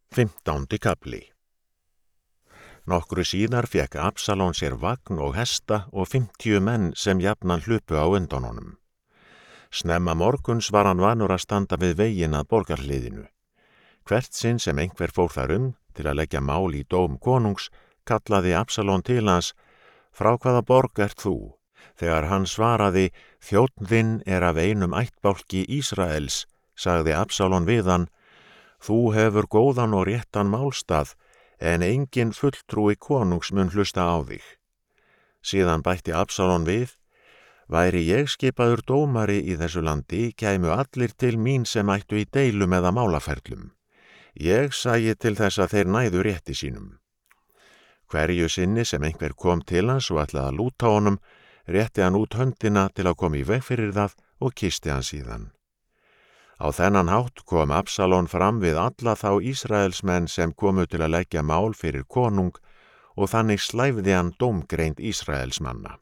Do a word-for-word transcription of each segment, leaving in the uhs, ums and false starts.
Fimmtándi kafli. Nokkru síðar fékk Absalón sér vagn og hesta og fimmtíu menn sem jafnan hlupu á undan honum. Snemma morguns var hann vanur að standa við veginn að borgarhliðinu. Hvert sinn sem einhver fór þar um til að leggja mál í dóm konungs, kallaði Absalón til hans: Frá hvaða borg ert þú? Þegar hann svaraði: Þjónn þinn er af einum ættbálki Ísraels, sagði Absalón við hann: Þú hefur góðan og réttan málstað, en engin fulltrúi konungs mun hlusta á þig. Síðan bætti Absalón við: Væri ég skipaður dómari í þessu landi, kæmu allir til mín sem ættu í deilum eða málaferlum. Ég sæi til þess að þeir næðu rétti sínum. Hverju sinni sem einhver kom til hans og ætlaði að lúta honum, rétti hann út höndina til að koma í veg fyrir það og kyssti hann síðan. Á þennan hátt kom Absalón fram við alla þá Ísraelsmenn sem komu til að leggja mál fyrir konung og þannig slæfði hann dómgreind Ísraelsmanna.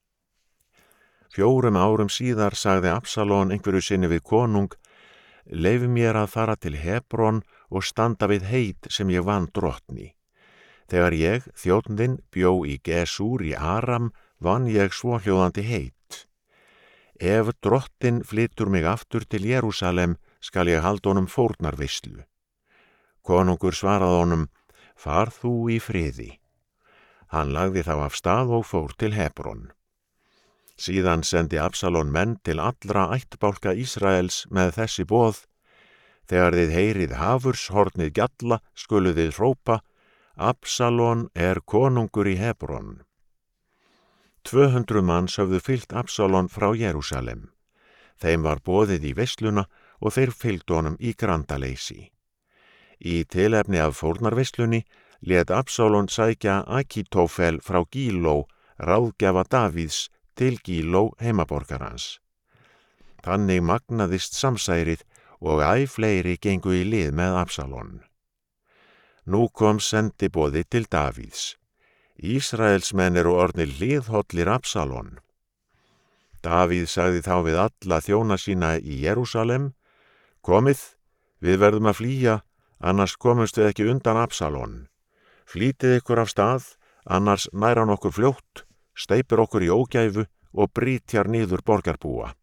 Fjórum árum síðar sagði Absalón einhverju sinni við konung: Leyf mér að fara til Hebron og standa við heit sem ég vann drottni. Þegar ég, þjónn þinn, bjó í Gesúr í Aram, vann ég svohljóðandi heit. Ef drottin flytur mig aftur til Jerúsalem, skal ég halda honum fórnarveislu. Konungur svaraði honum: Far þú í friði. Hann lagði þá af stað og fór til Hebron. Síðan sendi Absalón menn til allra ættbálka Ísraels með þessi boð: Þegar þið heyrið hafurshornið gjalla, skuluð þið hrópa: Absalón er konungur í Hebron. Tvö hundruð manns höfðu fylgt Absalón frá Jerúsalem. Þeim var boðið í veisluna og þeir fylgdu honum í grandaleysi. Í tilefni af fórnarveislunni lét Absalón sækja Akítófel frá Gíló, ráðgjafa Davíðs, til Gíló heimaborgar hans. Þannig magnaðist samsærið og æ fleiri gengu í lið með Absalón. Nú kom sendiboði til Davíðs: Ísraelsmenn eru orðnir hliðhollir Absalón. Davíð sagði þá við alla þjóna sína í Jerúsalem: Komið, við verðum að flýja, annars komumst við ekki undan Absalón. Flýtið ykkur af stað, annars nær hann okkur fljótt, steypir okkur í ógæfu og brýtjar niður borgarbúa.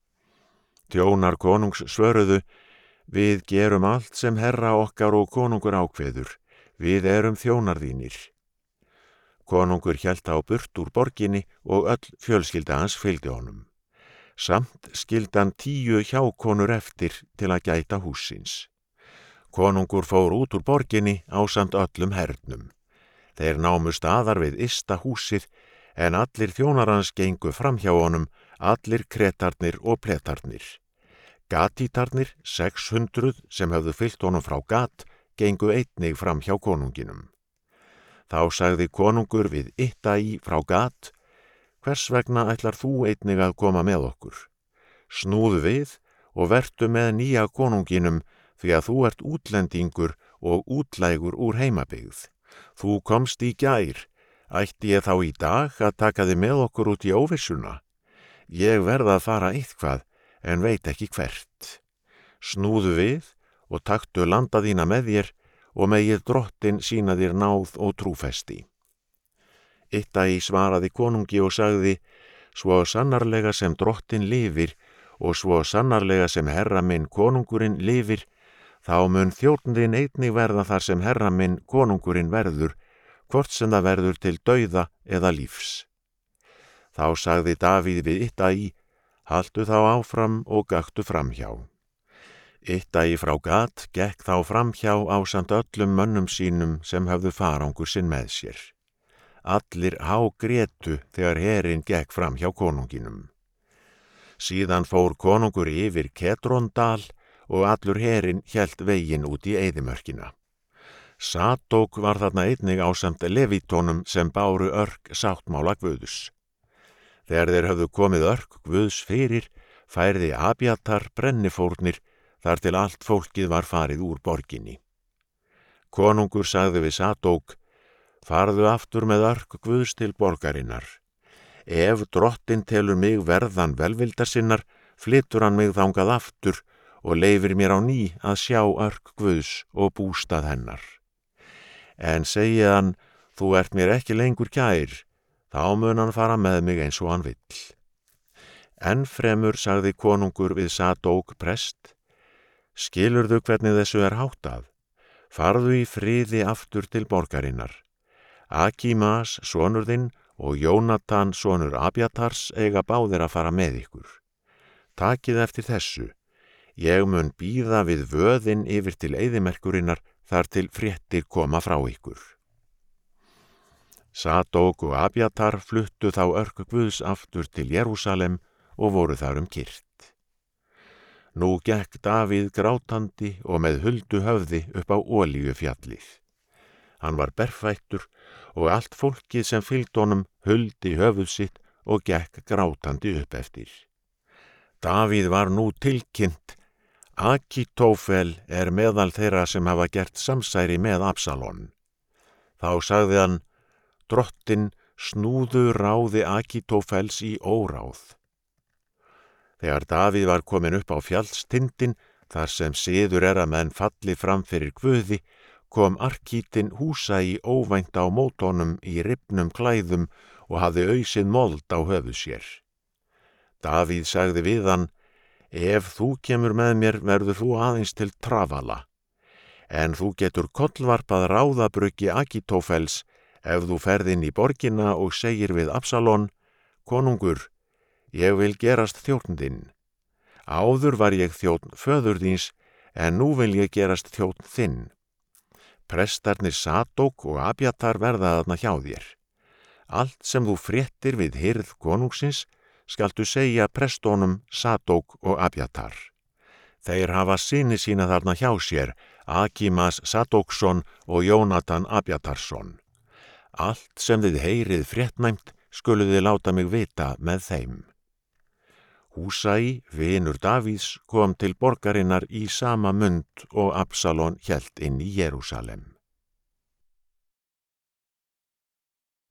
Þjónar konungs svöruðu: Við gerum allt sem herra okkar og konungur ákveður, við erum þjónar þínir. Konungur hélt á burt úr borginni og öll fjölskylda hans fylgdi honum. Samt skildi hann tíu hjákonur eftir til að gæta hússins. Konungur fór út úr borginni ásamt öllum hernum. Þeir námu staðar við ysta húsið, en allir þjónar hans gengu fram hjá honum, allir kretarnir og pletarnir. Gatítarnir, sex hundruð sem höfðu fylgt honum frá Gat, gengu einnig fram hjá konunginum. Þá sagði konungur við Ittai frá Gat: Hvers vegna ætlar þú einnig að koma með okkur? Snúðu við og vertu með nýja konunginum, því að þú ert útlendingur og útlægur úr heimabyggð. Þú komst í gær, ætti ég þá í dag að taka þig með okkur út í óvissuna? Ég verð að fara eitthvað, en veit ekki hvert. Snúðu við og taktu landa þína með þér, og megið drottin sýna þér náð og trúfesti. Ittai svaraði konungi og sagði: Svo sannarlega sem drottin lifir og svo sannarlega sem herra minn konungurinn lifir, þá mun þjónn þinn einnig verða þar sem herra minn konungurinn verður, hvort sem það verður til dauða eða lífs. Þá sagði Davíð við Ittai: Haltu þá áfram og gaktu framhjá. Ittai frá Gat gekk þá framhjá ásamt öllum mönnum sínum sem höfðu farangur sinn með sér. Allir hágrétu þegar herinn gekk framhjá konunginum. Síðan fór konungur yfir Kedrondal og allur herinn hélt veginn út í eyðimörkina. Sadók var þarna einnig ásamt levítónum sem báru örk sáttmála Guðs. Þegar þeir höfðu komið örk Guðs fyrir, færði Abjatar brennifórnir, þar til allt fólkið var farið úr borginni. Konungur sagði við Sadók: Farðu aftur með örk Guðs til borgarinnar. Ef drottin telur mig verðan velvildarsinnar, flytur hann mig þangað aftur og leifir mér á ný að sjá örk Guðs og bústað hennar. En segi hann, þú ert mér ekki lengur kær, þá mun hann fara með mig eins og hann vill. Enn fremur sagði konungur við Sadók prest, skilurðu hvernig þessu er háttað? Farðu í friði aftur til borgarinnar. Akímas, sonur þinn, og Jónatan, sonur Abjatars, eiga báðir að fara með ykkur. Takið eftir þessu. Ég mun bíða við vöðin yfir til eyðimerkurinnar þar til fréttir koma frá ykkur. Sadók og Abjatar fluttu þá örk Guðs aftur til Jerúsalem og voru þar um kyrrt. Nú gekk Davíð grátandi og með huldu höfði upp á Olíufjallið. Hann var berfættur og allt fólkið sem fylgdi honum huldi höfuð sitt og gekk grátandi upp eftir. Davíð var nú tilkynnt, Akítófel er meðal þeirra sem hafa gert samsæri með Absalón. Þá sagði hann, drottinn snúðu ráði Akítófels í óráð. Þegar Davíð var komin upp á fjallstindin, þar sem siður er að menn falli fram fyrir Guði, kom Arkítin Húsai óvænt á mót honum í rifnum klæðum og hafði ausið mold á höfuð sér. Davíð sagði við hann, ef þú kemur með mér verður þú aðeins til trafala, en þú getur kollvarpað ráðabruggi Akítófels ef þú ferð inn í borgina og segir við Absalón, konungur, ég vil gerast þjónn þinn. Áður var ég þjónn föður þíns, en nú vil ég gerast þjónn þinn. Prestarnir Sadók og Abjatar verða þarna hjá þér. Allt sem þú fréttir við hirð konungsins skaltu segja prestónum Sadók og Abjatar. Þeir hafa syni sína þarna hjá sér, Akímas Sadóksson og Jónatan Abjatarsson. Allt sem þið heyrið fréttnæmt skuluð þið láta mig vita með þeim. Húsai, vinur Davíðs, kom til borgarinnar í sama mund og Absalón hélt inn í Jerúsalem.